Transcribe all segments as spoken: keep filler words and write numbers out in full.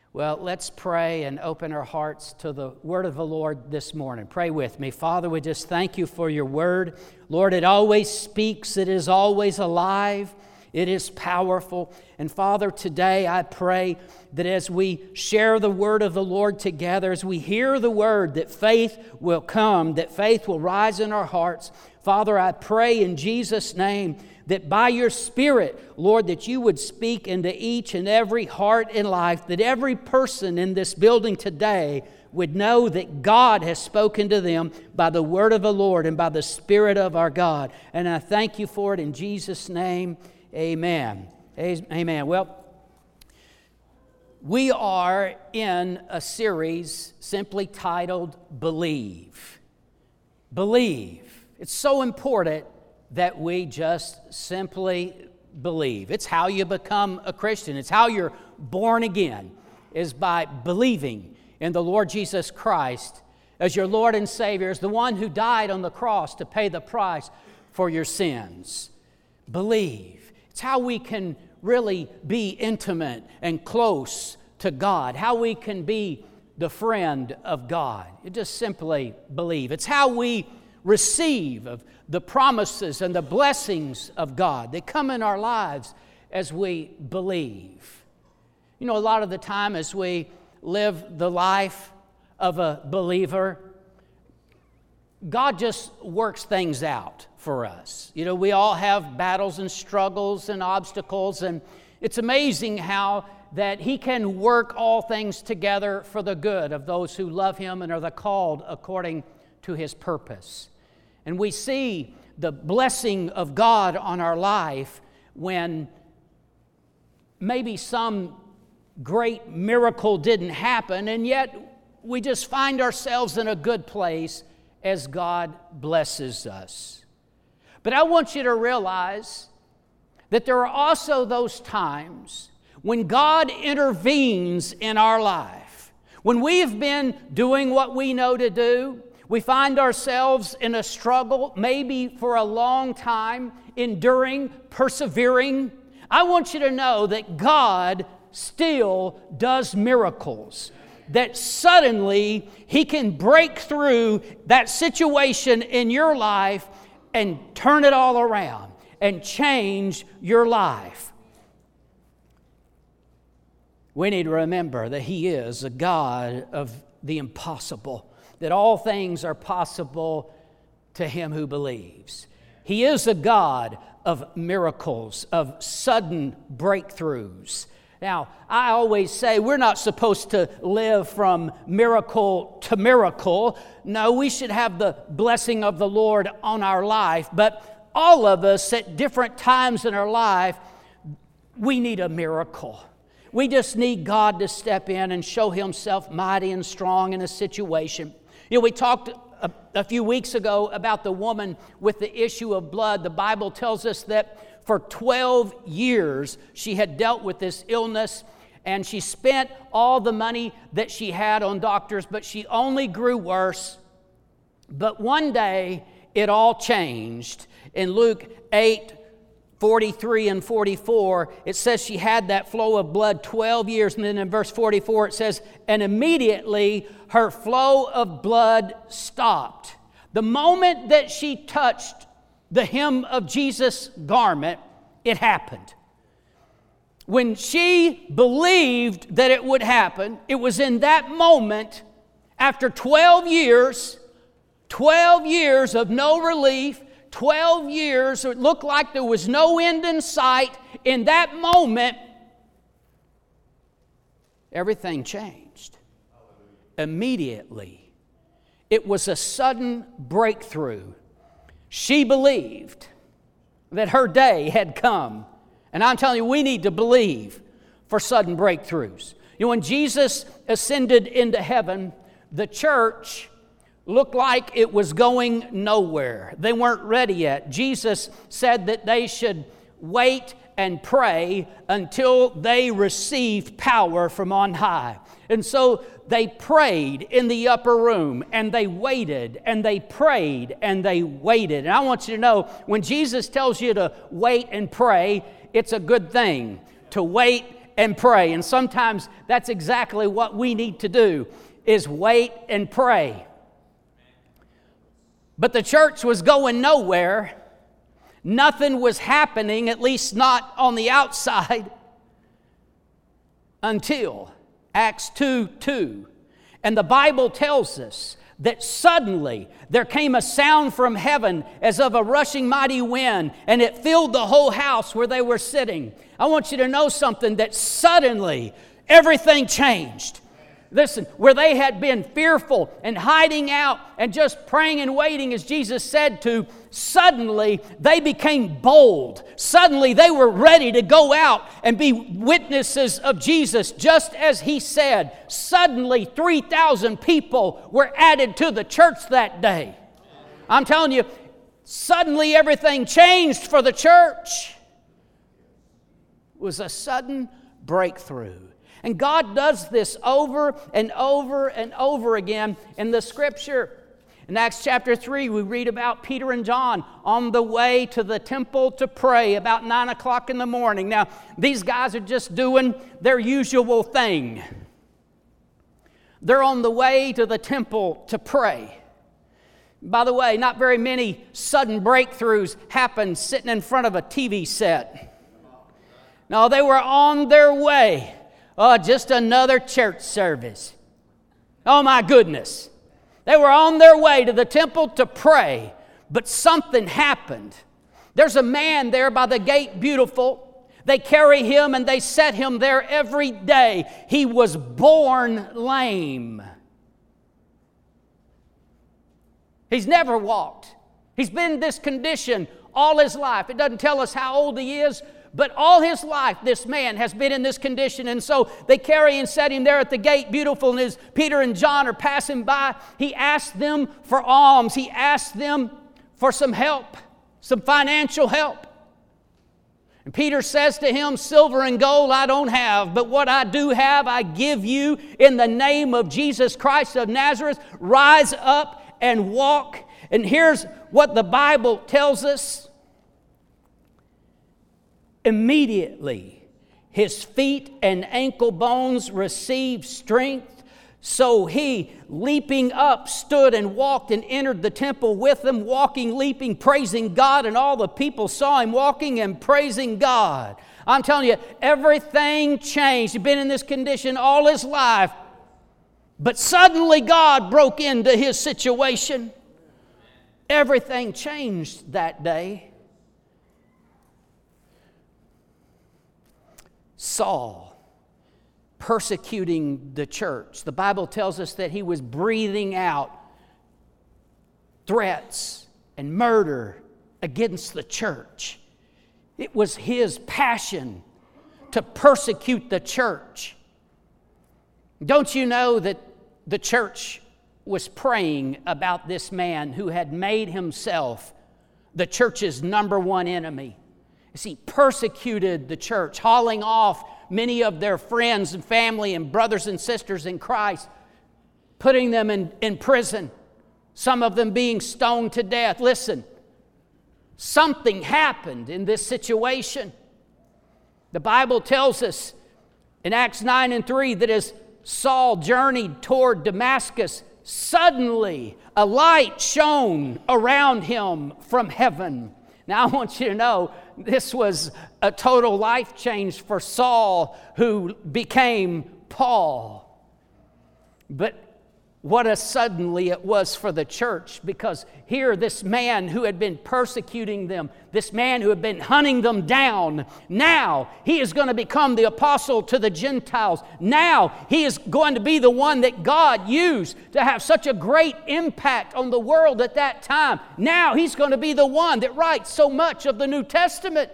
Well, let's pray and open our hearts to the word of the Lord this morning. Pray with me. Father, we just thank you for your word. Lord, it always speaks. It is always alive. It is powerful. And Father, today I pray that as we share the word of the Lord together, as we hear the word, that faith will come, that faith will rise in our hearts. Father, I pray in Jesus' name that by your Spirit, Lord, that you would speak into each and every heart and life, that every person in this building today would know that God has spoken to them by the word of the Lord and by the Spirit of our God. And I thank you for it in Jesus' name. Amen. Amen. Well, we are in a series simply titled Believe. Believe. It's so important that we just simply believe. It's how you become a Christian. It's how you're born again, is by believing in the Lord Jesus Christ as your Lord and Savior, as the one who died on the cross to pay the price for your sins. Believe. It's how we can really be intimate and close to God, how we can be the friend of God. You just simply believe. It's how we receive of the promises and the blessings of God that come in our lives as we believe. You know, a lot of the time as we live the life of a believer, God just works things out for us. You know, we all have battles and struggles and obstacles, and it's amazing how that He can work all things together for the good of those who love Him and are the called according to His purpose. And we see the blessing of God on our life when maybe some great miracle didn't happen, and yet we just find ourselves in a good place as God blesses us. But I want you to realize that there are also those times when God intervenes in our life. When we have been doing what we know to do, we find ourselves in a struggle, maybe for a long time, enduring, persevering. I want you to know that God still does miracles. That suddenly He can break through that situation in your life and turn it all around and change your life. We need to remember that He is a God of the impossible, that all things are possible to him who believes. He is a God of miracles, of sudden breakthroughs. Now, I always say we're not supposed to live from miracle to miracle. No, we should have the blessing of the Lord on our life. But all of us at different times in our life, we need a miracle. We just need God to step in and show Himself mighty and strong in a situation. You know, we talked a, a few weeks ago about the woman with the issue of blood. The Bible tells us that for twelve years she had dealt with this illness, and she spent all the money that she had on doctors, but she only grew worse. But one day it all changed. In Luke eight, forty-three and forty-four, it says she had that flow of blood twelve years. And then in verse forty-four it says, and immediately her flow of blood stopped. The moment that she touched the hem of Jesus' garment, it happened. When she believed that it would happen, it was in that moment, after twelve years, twelve years of no relief, twelve years, it looked like there was no end in sight. In that moment, everything changed. Immediately. It was a sudden breakthrough. She believed that her day had come. And I'm telling you, we need to believe for sudden breakthroughs. You know, when Jesus ascended into heaven, the church looked like it was going nowhere. They weren't ready yet. Jesus said that they should wait and pray until they received power from on high. And so they prayed in the upper room, and they waited, and they prayed, and they waited. And I want you to know, when Jesus tells you to wait and pray, it's a good thing to wait and pray. And sometimes that's exactly what we need to do, is wait and pray. But the church was going nowhere. Nothing was happening, at least not on the outside, until Acts two two. And the Bible tells us that suddenly there came a sound from heaven as of a rushing mighty wind, and it filled the whole house where they were sitting. I want you to know something, that suddenly everything changed. Listen, where they had been fearful and hiding out and just praying and waiting, as Jesus said to, suddenly they became bold. Suddenly they were ready to go out and be witnesses of Jesus, just as He said. Suddenly three thousand people were added to the church that day. I'm telling you, suddenly everything changed for the church. It was a sudden breakthrough. And God does this over and over and over again in the Scripture. In Acts chapter three, we read about Peter and John on the way to the temple to pray about nine o'clock in the morning. Now, these guys are just doing their usual thing. They're on the way to the temple to pray. By the way, not very many sudden breakthroughs happen sitting in front of a T V set. No, they were on their way. Oh, just another church service. Oh, my goodness. They were on their way to the temple to pray, but something happened. There's a man there by the gate beautiful. They carry him and they set him there every day. He was born lame. He's never walked. He's been in this condition all his life. It doesn't tell us how old he is, but all his life, this man has been in this condition. And so they carry and set him there at the gate beautiful. And as Peter and John are passing by, he asked them for alms. He asked them for some help, some financial help. And Peter says to him, silver and gold I don't have, but what I do have I give you in the name of Jesus Christ of Nazareth. Rise up and walk. And here's what the Bible tells us. Immediately, his feet and ankle bones received strength. So he, leaping up, stood and walked and entered the temple with them, walking, leaping, praising God. And all the people saw him walking and praising God. I'm telling you, everything changed. He'd been in this condition all his life. But suddenly God broke into his situation. Everything changed that day. Saul, persecuting the church. The Bible tells us that he was breathing out threats and murder against the church. It was his passion to persecute the church. Don't you know that the church was praying about this man who had made himself the church's number one enemy? You see, persecuted the church, hauling off many of their friends and family and brothers and sisters in Christ, putting them in, in prison, some of them being stoned to death. Listen, something happened in this situation. The Bible tells us in Acts nine and three that as Saul journeyed toward Damascus, suddenly a light shone around him from heaven. Now, I want you to know, this was a total life change for Saul, who became Paul. But what a suddenly it was for the church, because here this man who had been persecuting them, this man who had been hunting them down, now he is going to become the apostle to the Gentiles. Now he is going to be the one that God used to have such a great impact on the world at that time. Now he's going to be the one that writes so much of the New Testament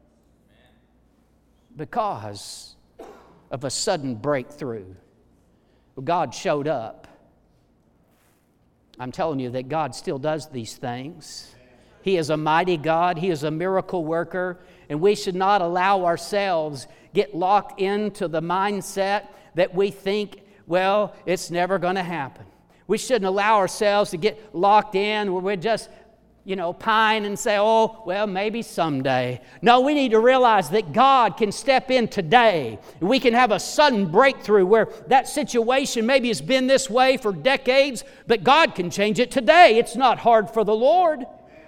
because of a sudden breakthrough. God showed up. I'm telling you that God still does these things. He is a mighty God. He is a miracle worker. And we should not allow ourselves get locked into the mindset that we think, well, it's never going to happen. We shouldn't allow ourselves to get locked in where we're just you know, pine and say, oh, well, maybe someday. No, we need to realize that God can step in today. We can have a sudden breakthrough where that situation maybe has been this way for decades, but God can change it today. It's not hard for the Lord.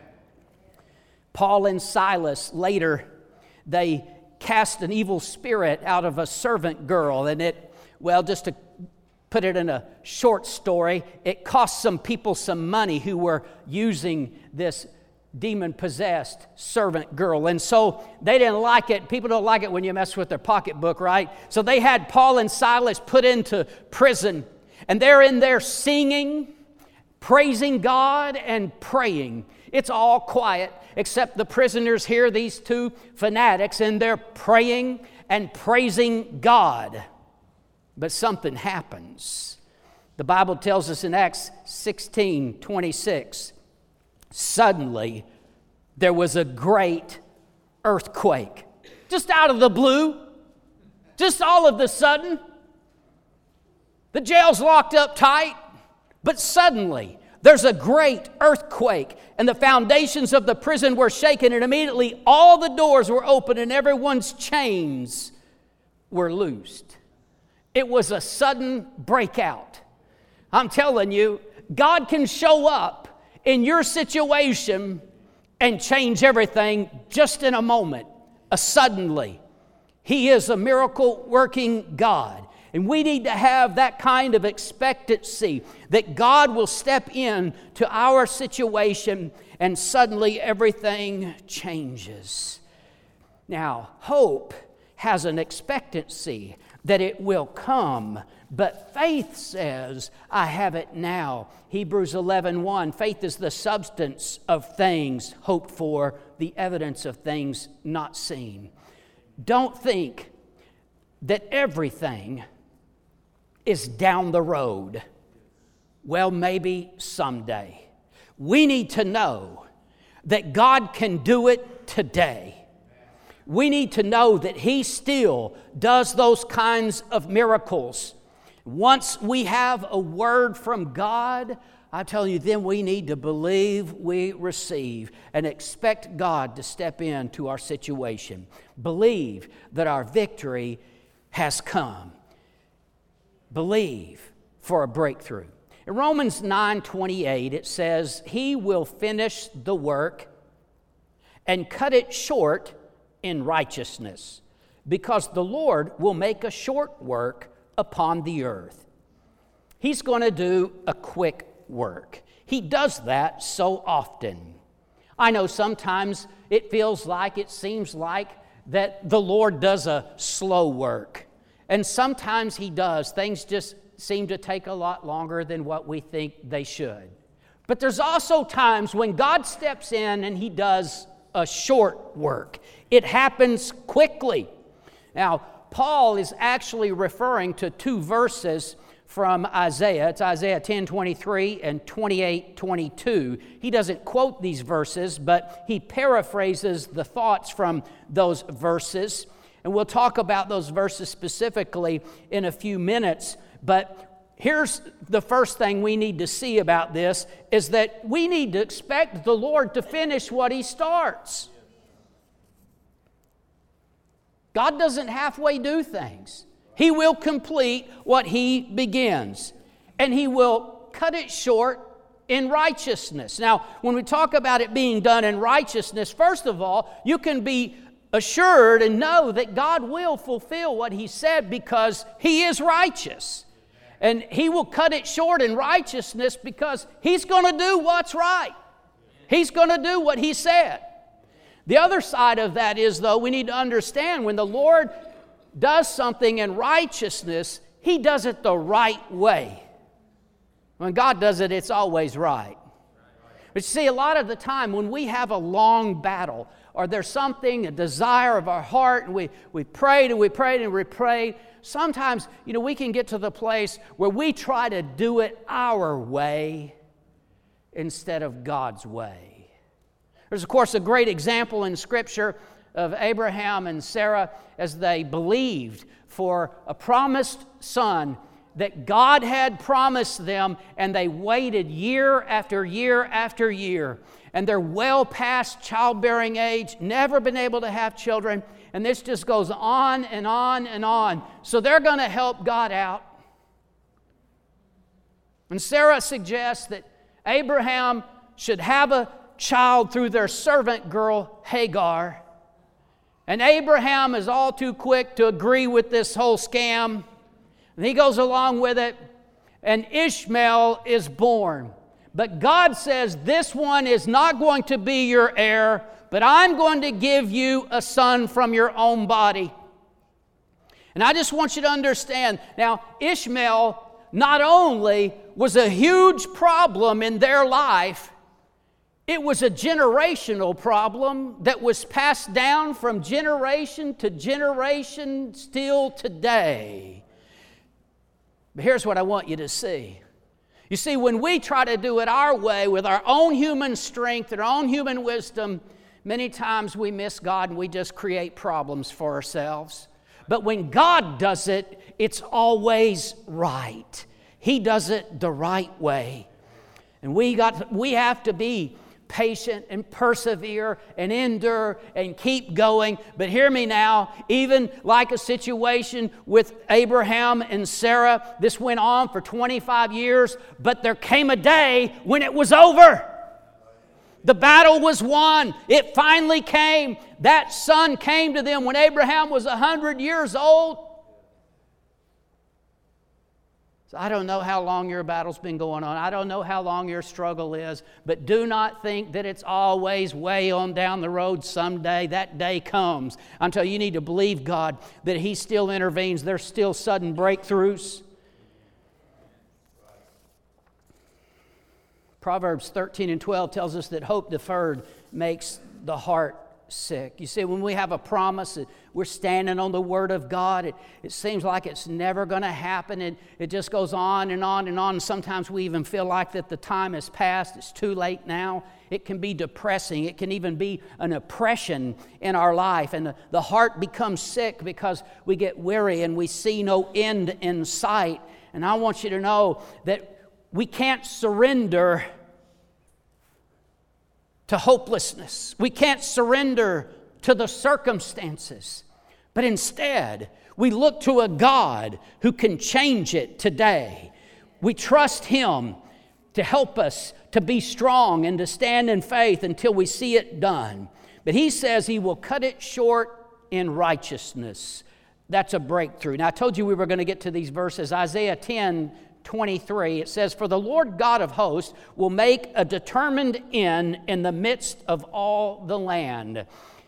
Paul and Silas, later, they cast an evil spirit out of a servant girl, and it, well, just to put it in a short story, it cost some people some money who were using this demon-possessed servant girl. And so they didn't like it. People don't like it when you mess with their pocketbook, right? So they had Paul and Silas put into prison, and they're in there singing, praising God, and praying. It's all quiet, except the prisoners hear these two fanatics, and they're praying and praising God. But something happens. The Bible tells us in Acts sixteen twenty-six, suddenly there was a great earthquake. Just out of the blue, just all of the sudden. The jail's locked up tight, but suddenly there's a great earthquake, and the foundations of the prison were shaken, and immediately all the doors were open and everyone's chains were loosed. It was a sudden breakout. I'm telling you, God can show up in your situation and change everything just in a moment, a suddenly. He is a miracle-working God. And we need to have that kind of expectancy that God will step in to our situation and suddenly everything changes. Now, hope has an expectancy that it will come, but faith says, I have it now. Hebrews eleven one, faith is the substance of things hoped for, the evidence of things not seen. Don't think that everything is down the road. Well, maybe someday. We need to know that God can do it today. We need to know that He still does those kinds of miracles. Once we have a word from God, I tell you, then we need to believe we receive and expect God to step into our situation. Believe that our victory has come. Believe for a breakthrough. In Romans nine twenty-eight, it says, He will finish the work and cut it short in righteousness, because the Lord will make a short work upon the earth. He's going to do a quick work. He does that so often. I know sometimes it feels like, it seems like that the Lord does a slow work. And sometimes He does. Things just seem to take a lot longer than what we think they should. But there's also times when God steps in and He does a short work. It happens quickly. Now, Paul is actually referring to two verses from Isaiah. It's Isaiah ten twenty-three and twenty-eight twenty-two. He doesn't quote these verses, but he paraphrases the thoughts from those verses. And we'll talk about those verses specifically in a few minutes. But here's the first thing we need to see about this, is that we need to expect the Lord to finish what He starts. God doesn't halfway do things. He will complete what He begins. And He will cut it short in righteousness. Now, when we talk about it being done in righteousness, first of all, you can be assured and know that God will fulfill what He said, because He is righteous. And He will cut it short in righteousness because He's going to do what's right. He's going to do what He said. The other side of that is, though, we need to understand when the Lord does something in righteousness, He does it the right way. When God does it, it's always right. But you see, a lot of the time when we have a long battle, or there's something, a desire of our heart, and we, we prayed and we prayed and we prayed, sometimes, you know, we can get to the place where we try to do it our way instead of God's way. There's, of course, a great example in Scripture of Abraham and Sarah as they believed for a promised son that God had promised them, and they waited year after year after year. And they're well past childbearing age, never been able to have children, and this just goes on and on and on. So they're going to help God out. And Sarah suggests that Abraham should have a child through their servant girl, Hagar. And Abraham is all too quick to agree with this whole scam. And he goes along with it, and Ishmael is born. But God says, this one is not going to be your heir, but I'm going to give you a son from your own body. And I just want you to understand, now Ishmael not only was a huge problem in their life, it was a generational problem that was passed down from generation to generation still today. But here's what I want you to see. You see, when we try to do it our way with our own human strength and our own human wisdom, many times we miss God and we just create problems for ourselves. But when God does it, it's always right. He does it the right way. And we got we have to be patient and persevere and endure and keep going. But hear me now, even like a situation with Abraham and Sarah, this went on for twenty-five years, but there came a day when it was over. The battle was won. It finally came. That son came to them when Abraham was one hundred years old. So I don't know how long your battle's been going on. I don't know how long your struggle is. But do not think that it's always way on down the road someday. That day comes. Until you need to believe God that He still intervenes. There's still sudden breakthroughs. Proverbs thirteen and twelve tells us that hope deferred makes the heart sick. You see, when we have a promise, we're standing on the Word of God, it, it seems like it's never going to happen. It, it just goes on and on and on. Sometimes we even feel like that the time has passed. It's too late now. It can be depressing. It can even be an oppression in our life. And the, the heart becomes sick because we get weary and we see no end in sight. And I want you to know that we can't surrender to hopelessness. We can't surrender to the circumstances. But instead, we look to a God who can change it today. We trust Him to help us to be strong and to stand in faith until we see it done. But He says He will cut it short in righteousness. That's a breakthrough. Now, I told you we were going to get to these verses. Isaiah ten twenty-three, it says, "For the Lord God of hosts will make a determined end in the midst of all the land."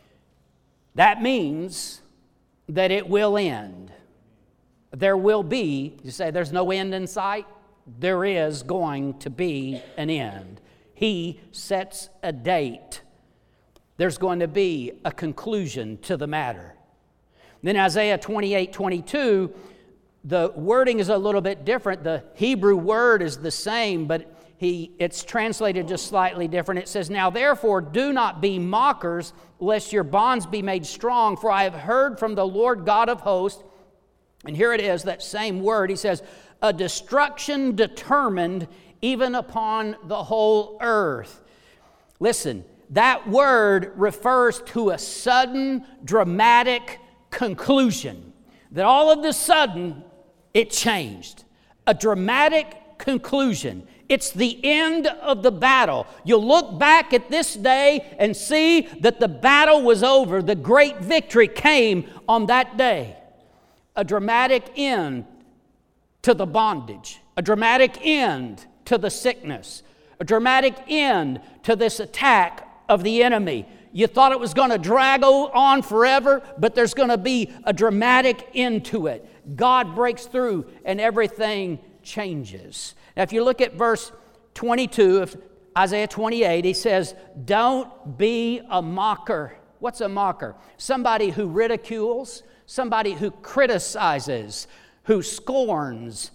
That means that it will end. There will be, you say there's no end in sight? There is going to be an end. He sets a date. There's going to be a conclusion to the matter. Then Isaiah twenty-eight twenty-two, the wording is a little bit different. The Hebrew word is the same, but he, it's translated just slightly different. It says, "Now therefore do not be mockers, lest your bonds be made strong, for I have heard from the Lord God of hosts," and here it is, that same word. He says, "a destruction determined even upon the whole earth." Listen, that word refers to a sudden, dramatic conclusion. That all of a sudden, it changed. A dramatic conclusion. It's the end of the battle. You'll look back at this day and see that the battle was over. The great victory came on that day. A dramatic end to the bondage. A dramatic end to the sickness. A dramatic end to this attack of the enemy. You thought it was going to drag on forever, but there's going to be a dramatic end to it. God breaks through and everything changes. Now, if you look at verse twenty-two of Isaiah twenty-eight, he says, "Don't be a mocker." What's a mocker? Somebody who ridicules, somebody who criticizes, who scorns.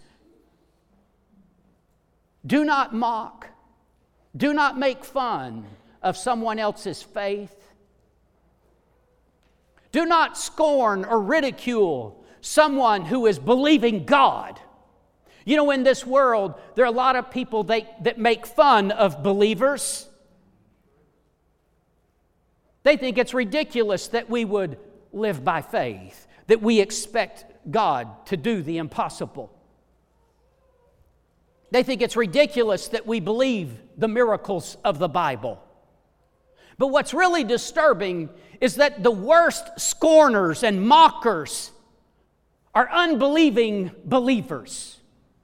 Do not mock. Do not make fun of someone else's faith. Do not scorn or ridicule someone who is believing God. You know, in this world, there are a lot of people that, that make fun of believers. They think it's ridiculous that we would live by faith, that we expect God to do the impossible. They think it's ridiculous that we believe the miracles of the Bible. But what's really disturbing is that the worst scorners and mockers are unbelieving believers.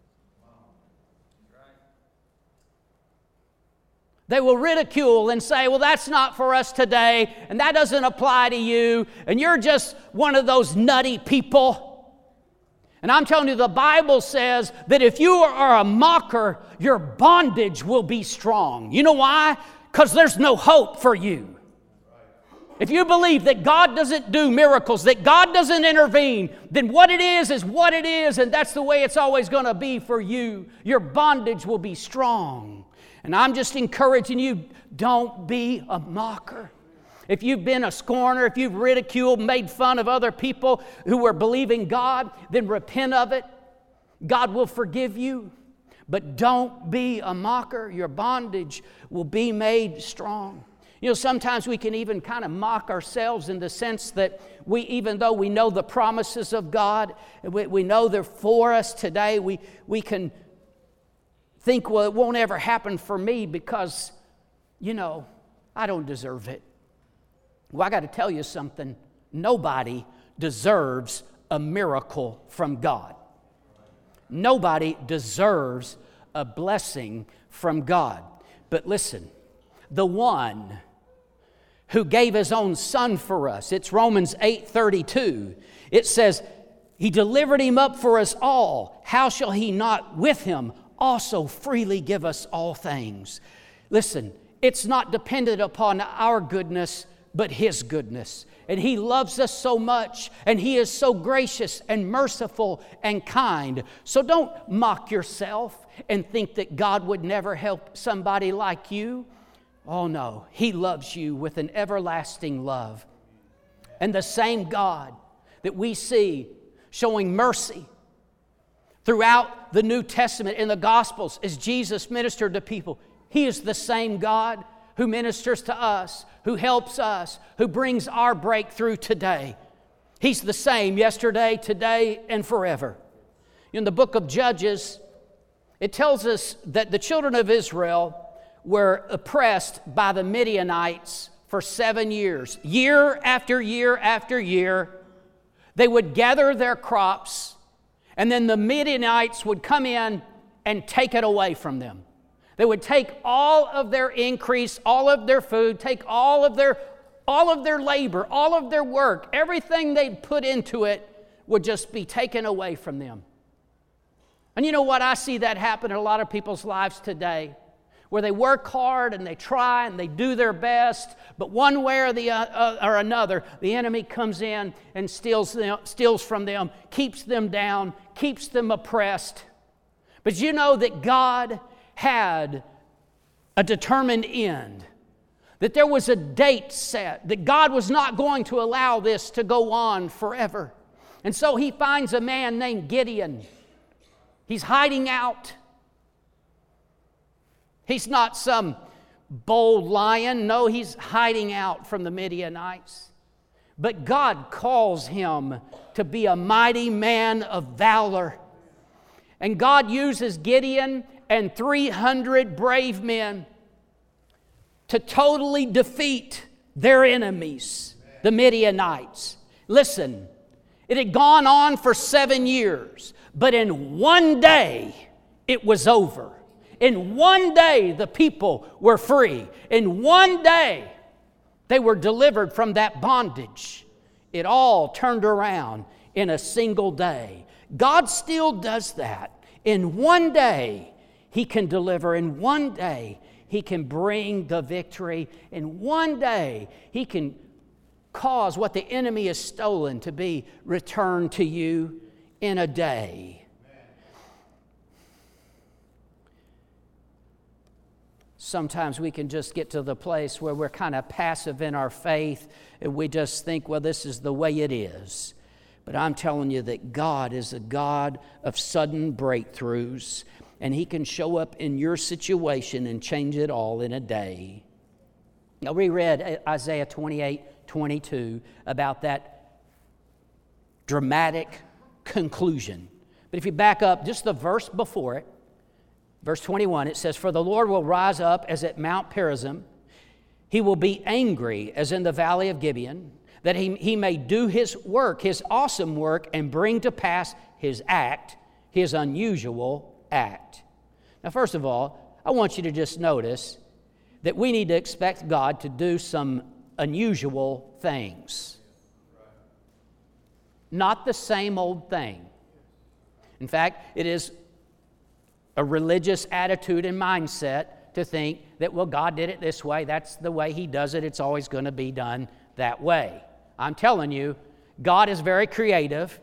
They will ridicule and say, well, that's not for us today, and that doesn't apply to you, and you're just one of those nutty people. And I'm telling you, the Bible says that if you are a mocker, your bondage will be strong. You know why? Because there's no hope for you. If you believe that God doesn't do miracles, that God doesn't intervene, then what it is is what it is, and that's the way it's always going to be for you. Your bondage will be strong. And I'm just encouraging you, don't be a mocker. If you've been a scorner, if you've ridiculed, made fun of other people who are believing God, then repent of it. God will forgive you. But don't be a mocker. Your bondage will be made strong. You know, sometimes we can even kind of mock ourselves in the sense that we, even though we know the promises of God, we, we know they're for us today, we, we can think, well, it won't ever happen for me because, you know, I don't deserve it. Well, I got to tell you something. Nobody deserves a miracle from God. Nobody deserves a blessing from God. But listen, the one who gave his own son for us, it's Romans eight thirty-two. It says, he delivered him up for us all. How shall he not with him also freely give us all things? Listen, it's not dependent upon our goodness, but his goodness. And he loves us so much, and he is so gracious and merciful and kind. So don't mock yourself and think that God would never help somebody like you. Oh no, he loves you with an everlasting love. And the same God that we see showing mercy throughout the New Testament in the Gospels as Jesus ministered to people, he is the same God who ministers to us, who helps us, who brings our breakthrough today. He's the same yesterday, today, and forever. In the book of Judges, it tells us that the children of Israel were oppressed by the Midianites for seven years. Year after year after year, they would gather their crops, and then the Midianites would come in and take it away from them. They would take all of their increase, all of their food, take all of their, all of their labor, all of their work, everything they'd put into it would just be taken away from them. And you know what? I see that happen in a lot of people's lives today, where they work hard and they try and they do their best, but one way or, the, uh, or another, the enemy comes in and steals, them, steals from them, keeps them down, keeps them oppressed. But you know that God had a determined end, that there was a date set, that God was not going to allow this to go on forever. And so he finds a man named Gideon. He's hiding out. He's not some bold lion. No, he's hiding out from the Midianites. But God calls him to be a mighty man of valor. And God uses Gideon and three hundred brave men to totally defeat their enemies, the Midianites. Listen, it had gone on for seven years, but in one day it was over. In one day the people were free. In one day they were delivered from that bondage. It all turned around in a single day. God still does that. In one day he can deliver. In one day, he can bring the victory. In one day, he can cause what the enemy has stolen to be returned to you in a day. Sometimes we can just get to the place where we're kind of passive in our faith and we just think, well, this is the way it is. But I'm telling you that God is a God of sudden breakthroughs, and He can show up in your situation and change it all in a day. Now, we read Isaiah twenty-eight twenty-two about that dramatic conclusion. But if you back up just the verse before it, verse twenty-one, it says, "For the Lord will rise up as at Mount Perazim. He will be angry as in the valley of Gibeon, that he, he may do His work, His awesome work, and bring to pass His act, His unusual act." Now, first of all, I want you to just notice that we need to expect God to do some unusual things. Not the same old thing. In fact, it is a religious attitude and mindset to think that, well, God did it this way, that's the way He does it, it's always going to be done that way. I'm telling you, God is very creative,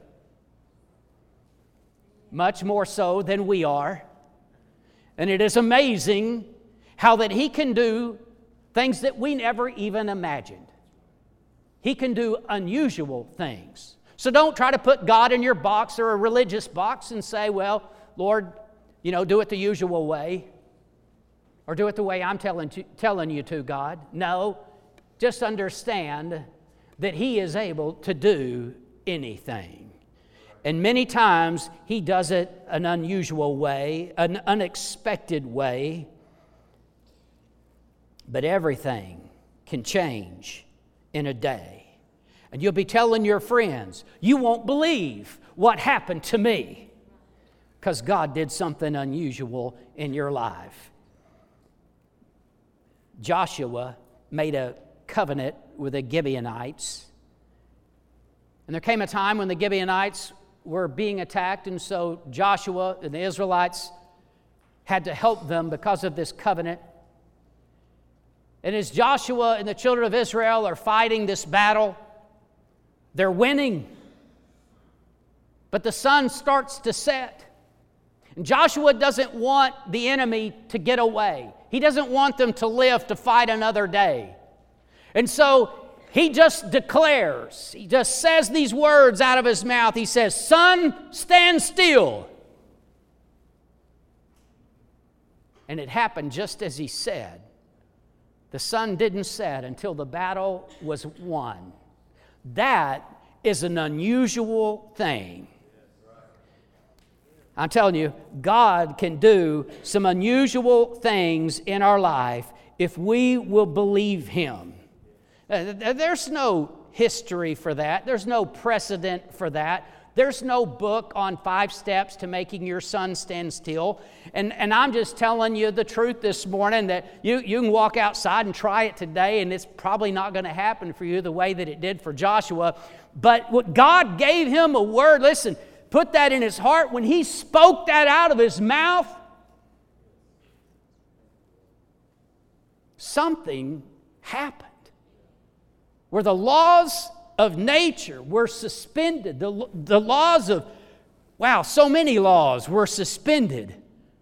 much more so than we are. And it is amazing how that He can do things that we never even imagined. He can do unusual things. So don't try to put God in your box or a religious box and say, well, Lord, you know, do it the usual way. Or do it the way I'm telling, to, telling you to, God. No, just understand that He is able to do anything. And many times He does it an unusual way, an unexpected way. But everything can change in a day. And you'll be telling your friends, you won't believe what happened to me, because God did something unusual in your life. Joshua made a covenant with the Gibeonites. And there came a time when the Gibeonites were being attacked, and so Joshua and the Israelites had to help them because of this covenant. And as Joshua and the children of Israel are fighting this battle, they're winning. But the sun starts to set. And Joshua doesn't want the enemy to get away. He doesn't want them to live to fight another day. And so he just declares, he just says these words out of his mouth. He says, "Sun, stand still." And it happened just as he said. The sun didn't set until the battle was won. That is an unusual thing. I'm telling you, God can do some unusual things in our life if we will believe Him. There's no history for that. There's no precedent for that. There's no book on five steps to making your sun stand still. And, and I'm just telling you the truth this morning that you, you can walk outside and try it today, and it's probably not going to happen for you the way that it did for Joshua. But what God gave him a word, listen, put that in his heart. When he spoke that out of his mouth, something happened. Where the laws of nature were suspended. The, the laws of, wow, so many laws were suspended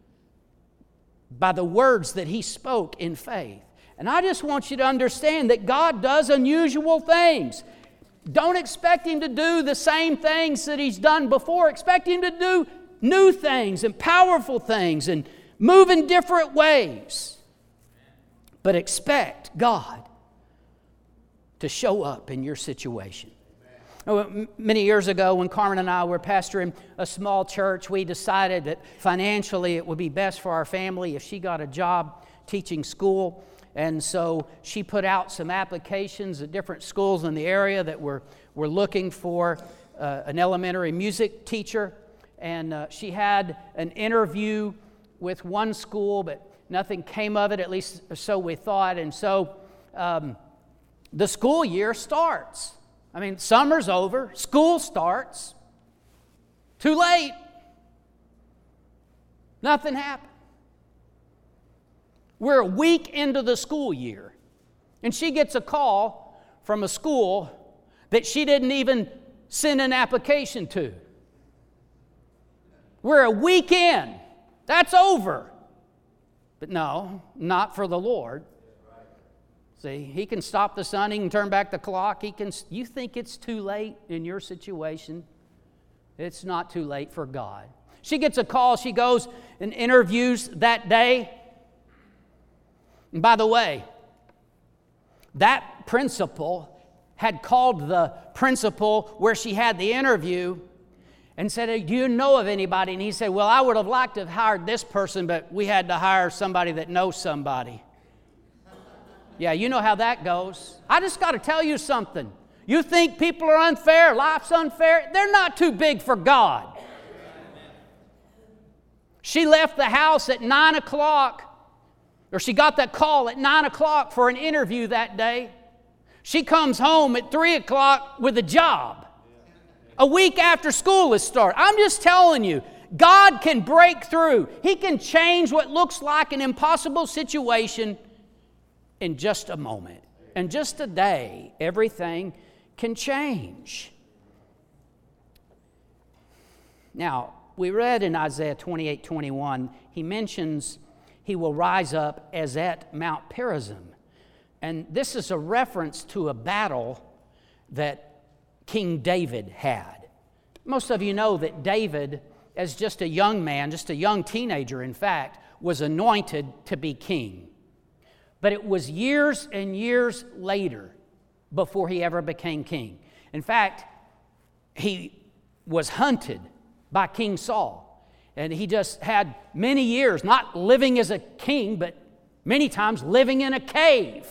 by the words that he spoke in faith. And I just want you to understand that God does unusual things. Don't expect Him to do the same things that He's done before. Expect Him to do new things and powerful things and move in different ways. But expect God to show up in your situation. Oh, many years ago, when Carmen and I were pastoring a small church, we decided that financially it would be best for our family if she got a job teaching school. And so she put out some applications at different schools in the area that were, were looking for uh, an elementary music teacher. And uh, she had an interview with one school, but nothing came of it, at least so we thought. And so um, the school year starts. I mean, summer's over, school starts. Too late. Nothing happened. We're a week into the school year, and she gets a call from a school that she didn't even send an application to. We're a week in. That's over. But no, not for the Lord. See, he can stop the sun, he can turn back the clock, he can, you think it's too late in your situation? It's not too late for God. She gets a call, she goes and interviews that day. And by the way, that principal had called the principal where she had the interview and said, "Hey, do you know of anybody?" And he said, "Well, I would have liked to have hired this person, but we had to hire somebody that knows somebody." Yeah, you know how that goes. I just got to tell you something. You think people are unfair, life's unfair? They're not too big for God. She left the house at nine o'clock, or she got that call at nine o'clock for an interview that day. She comes home at three o'clock with a job, a week after school has started. I'm just telling you, God can break through. He can change what looks like an impossible situation in just a moment. In just a day, everything can change. Now, we read in Isaiah twenty-eight twenty-one, he mentions he will rise up as at Mount Perazim. And this is a reference to a battle that King David had. Most of you know that David, as just a young man, just a young teenager in fact, was anointed to be king. But it was years and years later before he ever became king. In fact, he was hunted by King Saul. And he just had many years, not living as a king, but many times living in a cave.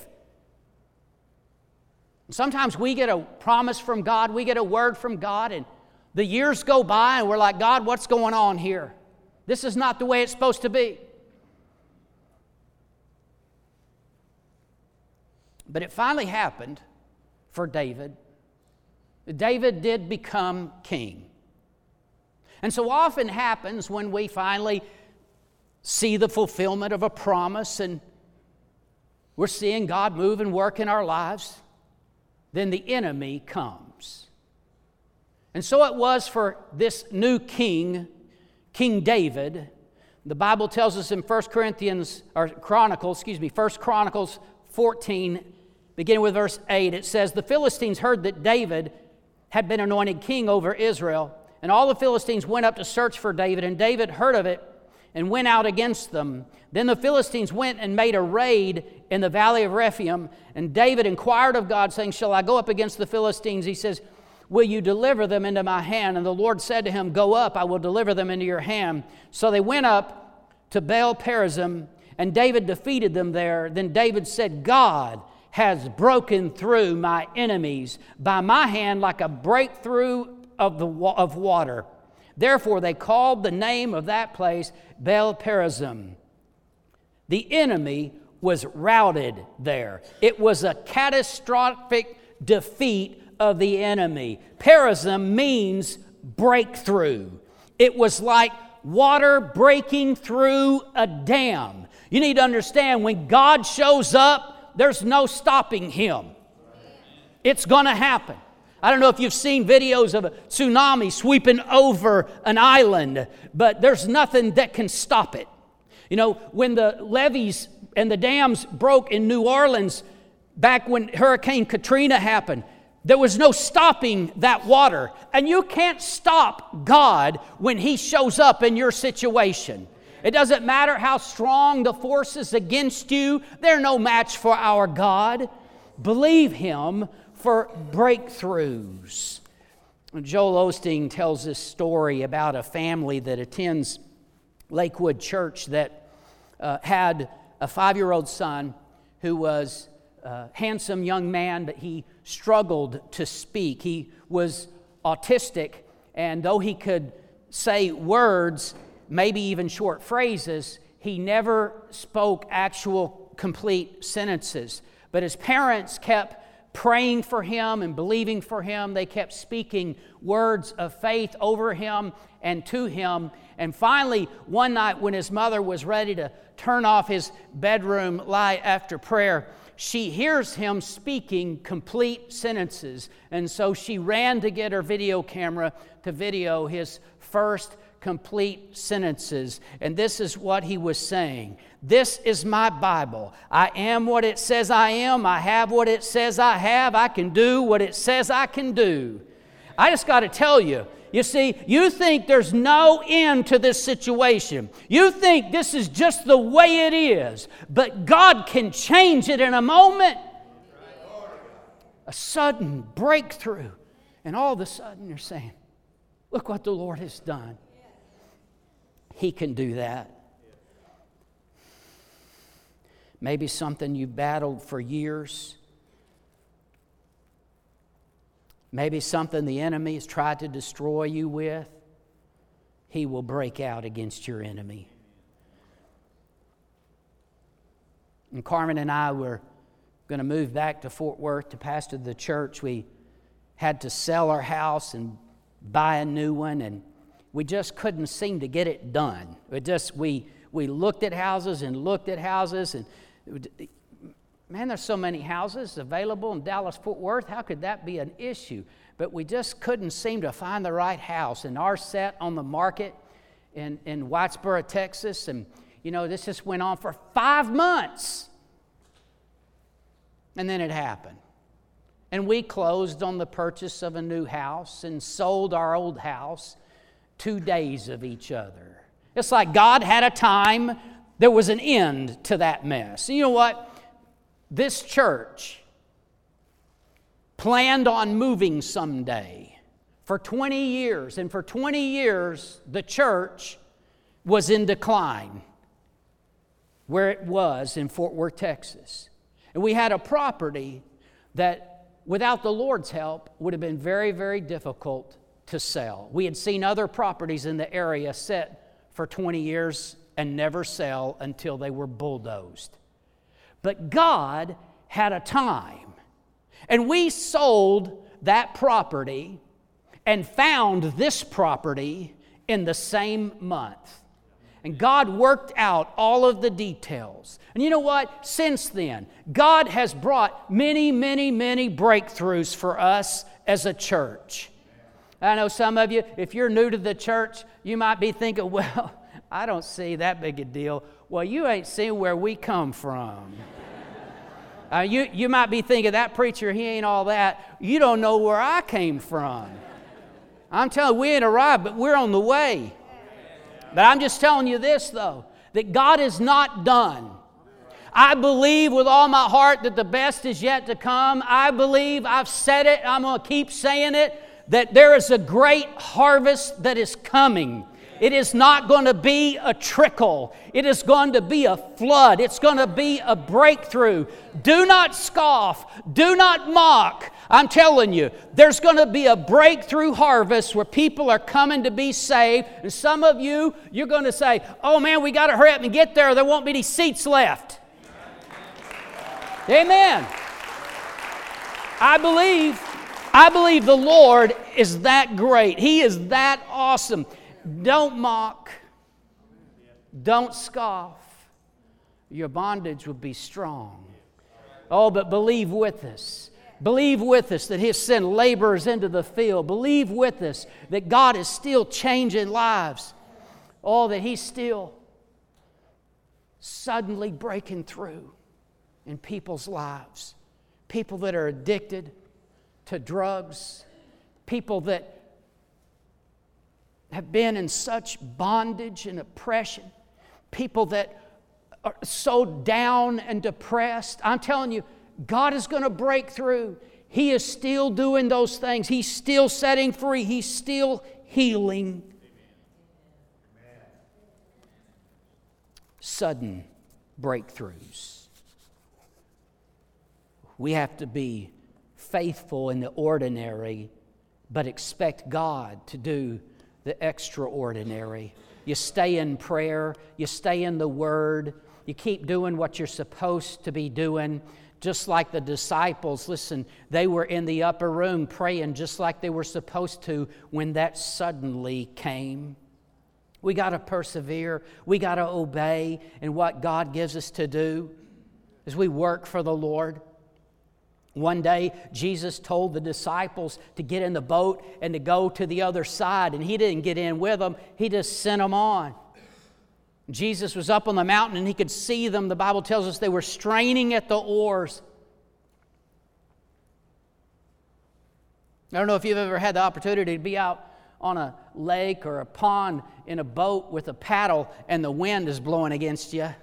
Sometimes we get a promise from God, we get a word from God, and the years go by and we're like, "God, what's going on here? This is not the way it's supposed to be." But it finally happened for David. David did become king. And so often happens when we finally see the fulfillment of a promise and we're seeing God move and work in our lives, then the enemy comes. And so it was for this new king, King David. The Bible tells us in First Corinthians, or Chronicles, excuse me, First Chronicles fourteen, beginning with verse eight, it says, "The Philistines heard that David had been anointed king over Israel, and all the Philistines went up to search for David, and David heard of it and went out against them. Then the Philistines went and made a raid in the valley of Rephaim, and David inquired of God, saying, 'Shall I go up against the Philistines?' He says, 'Will you deliver them into my hand?' And the Lord said to him, 'Go up, I will deliver them into your hand.' So they went up to Baal Perazim, and David defeated them there. Then David said, 'God has broken through my enemies by my hand like a breakthrough of the of water.' Therefore they called the name of that place Baal Perazim." The enemy was routed there. It was a catastrophic defeat of the enemy. Perazim means breakthrough. It was like water breaking through a dam. You need to understand, when God shows up, there's no stopping him. It's going to happen. I don't know if you've seen videos of a tsunami sweeping over an island, but there's nothing that can stop it. You know, when the levees and the dams broke in New Orleans back when Hurricane Katrina happened, there was no stopping that water. And you can't stop God when He shows up in your situation. It doesn't matter how strong the forces against you, they're no match for our God. Believe Him for breakthroughs. Joel Osteen tells this story about a family that attends Lakewood Church that uh, had a five-year-old son who was a handsome young man, but he struggled to speak. He was autistic, and though he could say words, maybe even short phrases, he never spoke actual complete sentences. But his parents kept praying for him and believing for him. They kept speaking words of faith over him and to him. And finally, one night when his mother was ready to turn off his bedroom light after prayer, she hears him speaking complete sentences. And so she ran to get her video camera to video his first complete sentences. And this is what he was saying. This is my Bible. I am what it says I am. I have what it says I have. I can do what it says I can do. I just got to tell you, you see, you think there's no end to this situation. You think this is just the way it is. But God can change it in a moment. A sudden breakthrough. And all of a sudden you're saying, look what the Lord has done. He can do that. Maybe something you battled for years. Maybe something the enemy has tried to destroy you with. He will break out against your enemy. And Carmen and I were going to move back to Fort Worth to pastor the church. We had to sell our house and buy a new one, and we just couldn't seem to get it done. It just we we looked at houses and looked at houses, and man, there's so many houses available in Dallas-Fort Worth. How could that be an issue? But we just couldn't seem to find the right house. And ours sat on the market in, in Whitesboro, Texas. And, you know, this just went on for five months. And then it happened. And we closed on the purchase of a new house and sold our old house two days of each other. It's like God had a time. There was an end to that mess. You know what? This church planned on moving someday for twenty years. And for twenty years, the church was in decline where it was in Fort Worth, Texas. And we had a property that, without the Lord's help, would have been very, very difficult to sell. We had seen other properties in the area set for twenty years and never sell until they were bulldozed. But God had a time. And we sold that property and found this property in the same month. And God worked out all of the details. And you know what? Since then, God has brought many, many, many breakthroughs for us as a church. I know some of you, if you're new to the church, you might be thinking, well, I don't see that big a deal. Well, you ain't seen where we come from. uh, you, you might be thinking, that preacher, he ain't all that. You don't know where I came from. I'm telling you, we ain't arrived, but we're on the way. But I'm just telling you this, though, that God is not done. I believe with all my heart that the best is yet to come. I believe, I've said it, I'm going to keep saying it, that there is a great harvest that is coming. It is not going to be a trickle. It is going to be a flood. It's going to be a breakthrough. Do not scoff. Do not mock. I'm telling you, there's going to be a breakthrough harvest where people are coming to be saved. And some of you, you're going to say, oh man, we got to hurry up and get there. There won't be any seats left. Amen. I believe, I believe the Lord is that great. He is that awesome. Don't mock. Don't scoff. Your bondage will be strong. Oh, but believe with us. Believe with us that He'll send laborers into the field. Believe with us that God is still changing lives. Oh, that He's still suddenly breaking through in people's lives. People that are addicted to drugs. People that have been in such bondage and oppression. People that are so down and depressed. I'm telling you, God is going to break through. He is still doing those things. He's still setting free. He's still healing. Amen. Sudden breakthroughs. We have to be faithful in the ordinary, but expect God to do the extraordinary. You stay in prayer. You stay in the Word. You keep doing what you're supposed to be doing. Just like the disciples, listen, they were in the upper room praying just like they were supposed to when that suddenly came. We got to persevere. We got to obey in what God gives us to do as we work for the Lord. One day, Jesus told the disciples to get in the boat and to go to the other side, and He didn't get in with them. He just sent them on. Jesus was up on the mountain, and He could see them. The Bible tells us they were straining at the oars. I don't know if you've ever had the opportunity to be out on a lake or a pond in a boat with a paddle and the wind is blowing against you.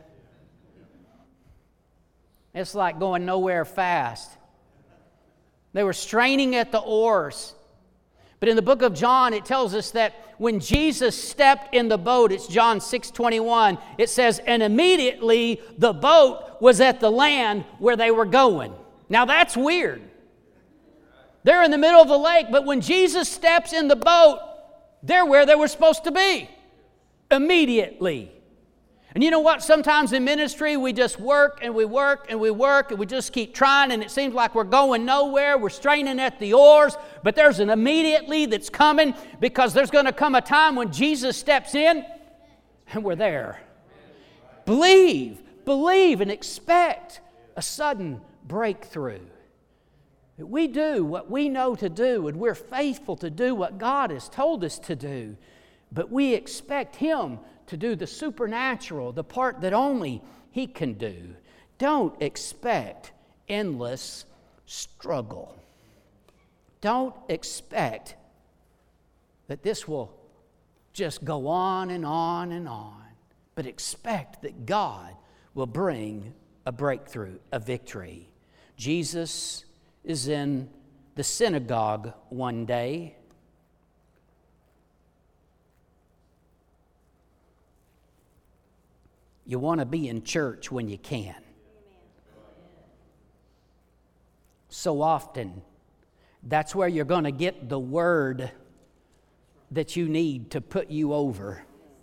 It's like going nowhere fast. They were straining at the oars. But in the book of John, it tells us that when Jesus stepped in the boat, it's John six twenty-one, it says, and immediately the boat was at the land where they were going. Now that's weird. They're in the middle of the lake, but when Jesus steps in the boat, they're where they were supposed to be. Immediately. And you know what? Sometimes in ministry, we just work and we work and we work and we just keep trying, and it seems like we're going nowhere. We're straining at the oars, but there's an immediately that's coming, because there's going to come a time when Jesus steps in and we're there. Believe, believe and expect a sudden breakthrough. That we do what we know to do, and we're faithful to do what God has told us to do, but we expect Him to do the supernatural, the part that only He can do. Don't expect endless struggle. Don't expect that this will just go on and on and on, but expect that God will bring a breakthrough, a victory. Jesus is in the synagogue one day. You want to be in church when you can. So often, that's where you're going to get the word that you need to put you over.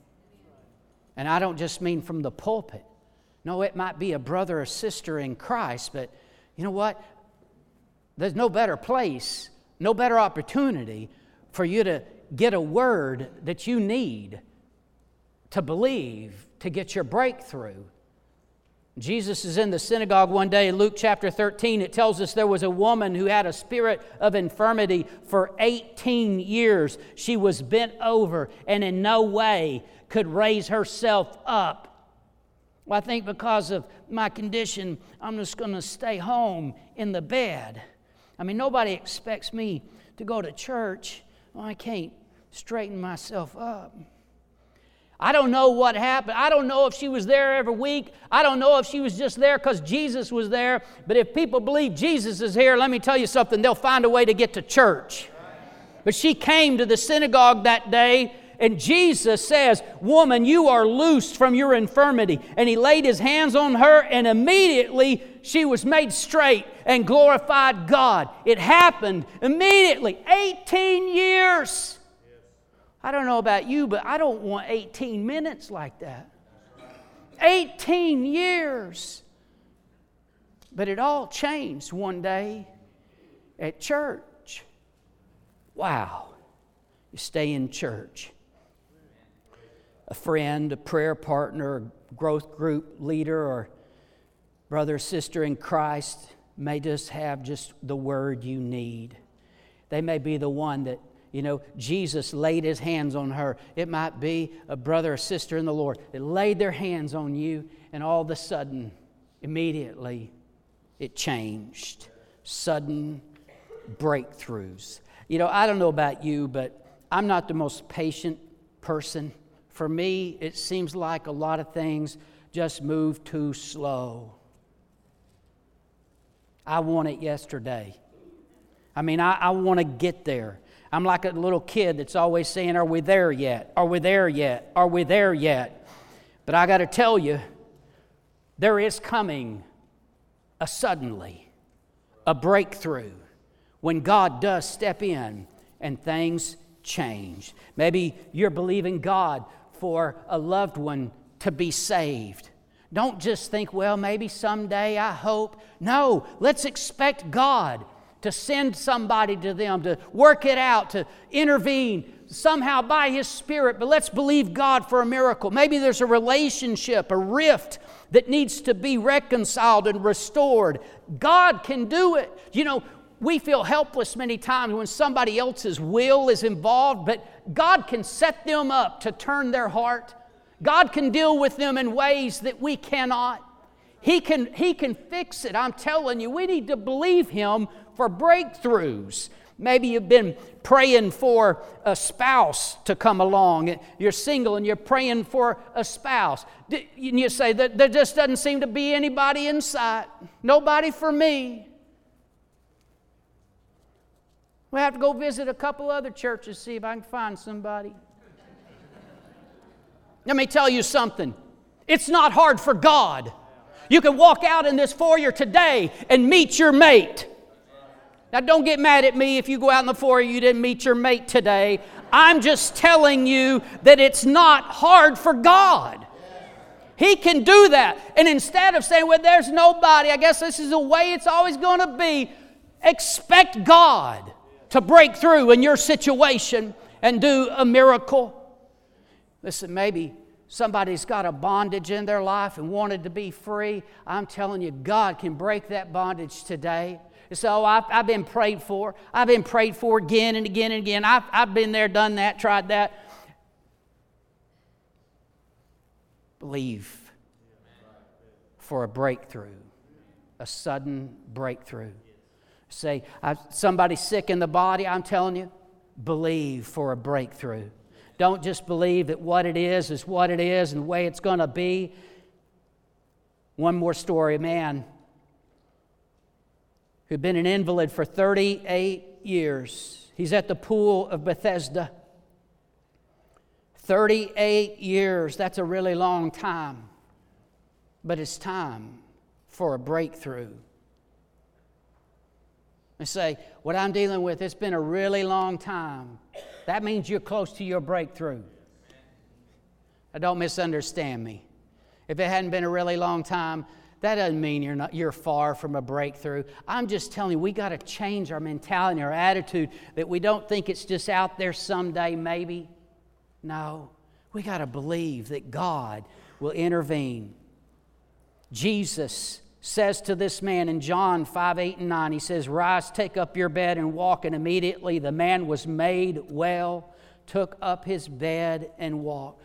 And I don't just mean from the pulpit. No, it might be a brother or sister in Christ, but you know what? There's no better place, no better opportunity for you to get a word that you need to believe, to get your breakthrough. Jesus is in the synagogue one day in Luke chapter thirteen. It tells us there was a woman who had a spirit of infirmity for eighteen years. She was bent over and in no way could raise herself up. Well, I think because of my condition, I'm just going to stay home in the bed. I mean, nobody expects me to go to church. Well, I can't straighten myself up. I don't know what happened. I don't know if she was there every week. I don't know if she was just there because Jesus was there. But if people believe Jesus is here, let me tell you something, they'll find a way to get to church. But she came to the synagogue that day, and Jesus says, woman, you are loosed from your infirmity. And He laid His hands on her, and immediately she was made straight and glorified God. It happened immediately. eighteen years. I don't know about you, but I don't want eighteen minutes like that. eighteen years. But it all changed one day at church. Wow. You stay in church. A friend, a prayer partner, a growth group leader, or brother or sister in Christ may just have just the word you need. They may be the one that, you know, Jesus laid His hands on her. It might be a brother or sister in the Lord that laid their hands on you, and all of a sudden, immediately, it changed. Sudden breakthroughs. You know, I don't know about you, but I'm not the most patient person. For me, it seems like a lot of things just move too slow. I want it yesterday. I mean, I, I want to get there. I'm like a little kid that's always saying, are we there yet? Are we there yet? Are we there yet? But I got to tell you, there is coming a suddenly, a breakthrough when God does step in and things change. Maybe you're believing God for a loved one to be saved. Don't just think, well, maybe someday, I hope. No, let's expect God to send somebody to them, to work it out, to intervene somehow by His Spirit. But let's believe God for a miracle. Maybe there's a relationship, a rift that needs to be reconciled and restored. God can do it. You know, we feel helpless many times when somebody else's will is involved, but God can set them up to turn their heart. God can deal with them in ways that we cannot. He can, he can fix it. I'm telling you, we need to believe Him for breakthroughs. Maybe you've been praying for a spouse to come along. You're single and you're praying for a spouse. And you say, there just doesn't seem to be anybody in sight. Nobody for me. We have to go visit a couple other churches, see if I can find somebody. Let me tell you something. It's not hard for God. You can walk out in this foyer today and meet your mate. Now, don't get mad at me if you go out in the foyer and you didn't meet your mate today. I'm just telling you that it's not hard for God. He can do that. And instead of saying, well, there's nobody, I guess this is the way it's always going to be, expect God to break through in your situation and do a miracle. Listen, maybe somebody's got a bondage in their life and wanted to be free. I'm telling you, God can break that bondage today. So I've, I've been prayed for. I've been prayed for again and again and again. I've, I've been there, done that, tried that. Believe for a breakthrough, a sudden breakthrough. Say, I, somebody's sick in the body, I'm telling you, believe for a breakthrough. Don't just believe that what it is is what it is and the way it's going to be. One more story. A man who'd been an invalid for thirty-eight years. He's at the pool of Bethesda. thirty-eight years, that's a really long time. But it's time for a breakthrough. I say, what I'm dealing with, it's been a really long time. That means you're close to your breakthrough. Now, don't misunderstand me. If it hadn't been a really long time, that doesn't mean you're not you're far from a breakthrough. I'm just telling you, we got to change our mentality, our attitude, that we don't think it's just out there someday, maybe. No, we got to believe that God will intervene. Jesus says to this man in John five, eight, and nine, He says, rise, take up your bed and walk. And immediately the man was made well, took up his bed and walked.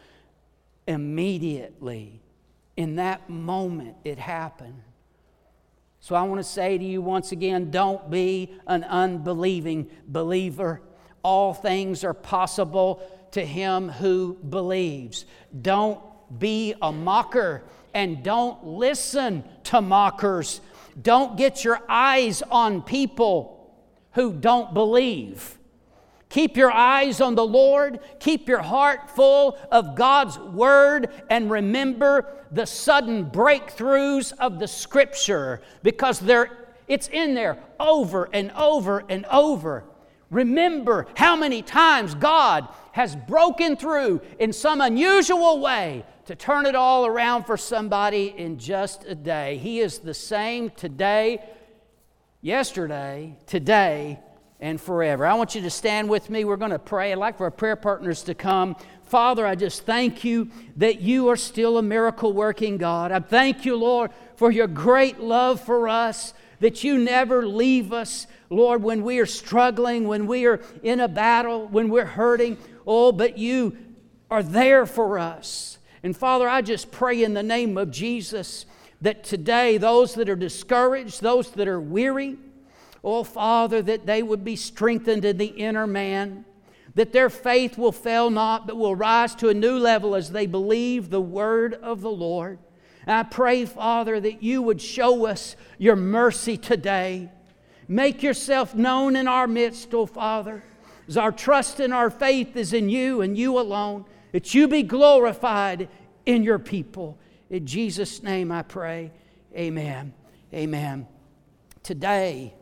Immediately, in that moment, it happened. So I want to say to you once again, don't be an unbelieving believer. All things are possible to him who believes. Don't be a mocker. And don't listen to mockers. Don't get your eyes on people who don't believe. Keep your eyes on the Lord. Keep your heart full of God's Word. And remember the sudden breakthroughs of the Scripture. Because they're, it's in there over and over and over. Remember how many times God has broken through in some unusual way to turn it all around for somebody in just a day. He is the same today, yesterday, today, and forever. I want you to stand with me. We're going to pray. I'd like for our prayer partners to come. Father, I just thank you that you are still a miracle-working God. I thank you, Lord, for your great love for us, that you never leave us, Lord, when we are struggling, when we are in a battle, when we're hurting. Oh, but you are there for us. And Father, I just pray in the name of Jesus that today those that are discouraged, those that are weary, oh Father, that they would be strengthened in the inner man, that their faith will fail not, but will rise to a new level as they believe the word of the Lord. And I pray, Father, that you would show us your mercy today. Make yourself known in our midst, oh Father, as our trust and our faith is in you and you alone. That you be glorified in your people. In Jesus' name I pray. Amen. Amen. Today,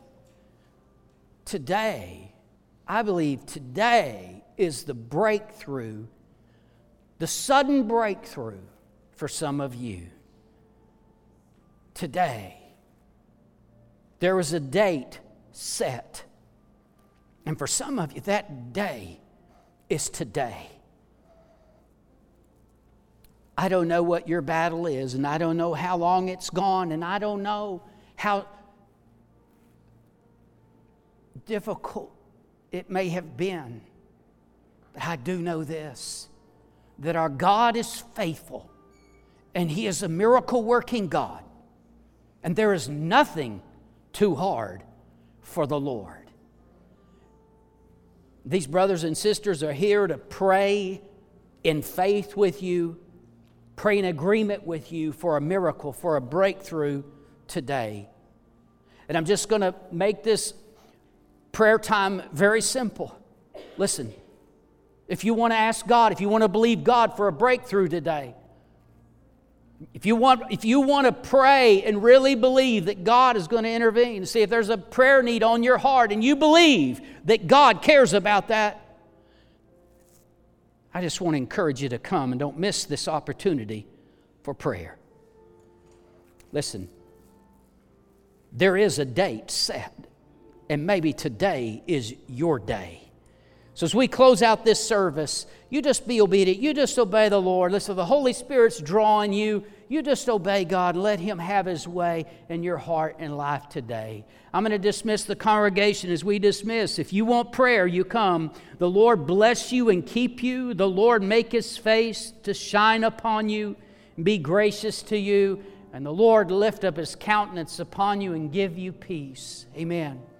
today, I believe today is the breakthrough, the sudden breakthrough for some of you. Today. There was a date set. And for some of you, that day is today. I don't know what your battle is, and I don't know how long it's gone, and I don't know how difficult it may have been. But I do know this, that our God is faithful, and He is a miracle-working God, and there is nothing too hard for the Lord. These brothers and sisters are here to pray in faith with you, pray in agreement with you for a miracle, for a breakthrough today. And I'm just going to make this prayer time very simple. Listen, if you want to ask God, if you want to believe God for a breakthrough today, if you want, if you want to pray and really believe that God is going to intervene, see if there's a prayer need on your heart and you believe that God cares about that, I just want to encourage you to come and don't miss this opportunity for prayer. Listen, there is a date set, and maybe today is your day. So as we close out this service, you just be obedient. You just obey the Lord. Listen, the Holy Spirit's drawing you. You just obey God. Let Him have His way in your heart and life today. I'm going to dismiss the congregation as we dismiss. If you want prayer, you come. The Lord bless you and keep you. The Lord make His face to shine upon you and be gracious to you. And the Lord lift up His countenance upon you and give you peace. Amen.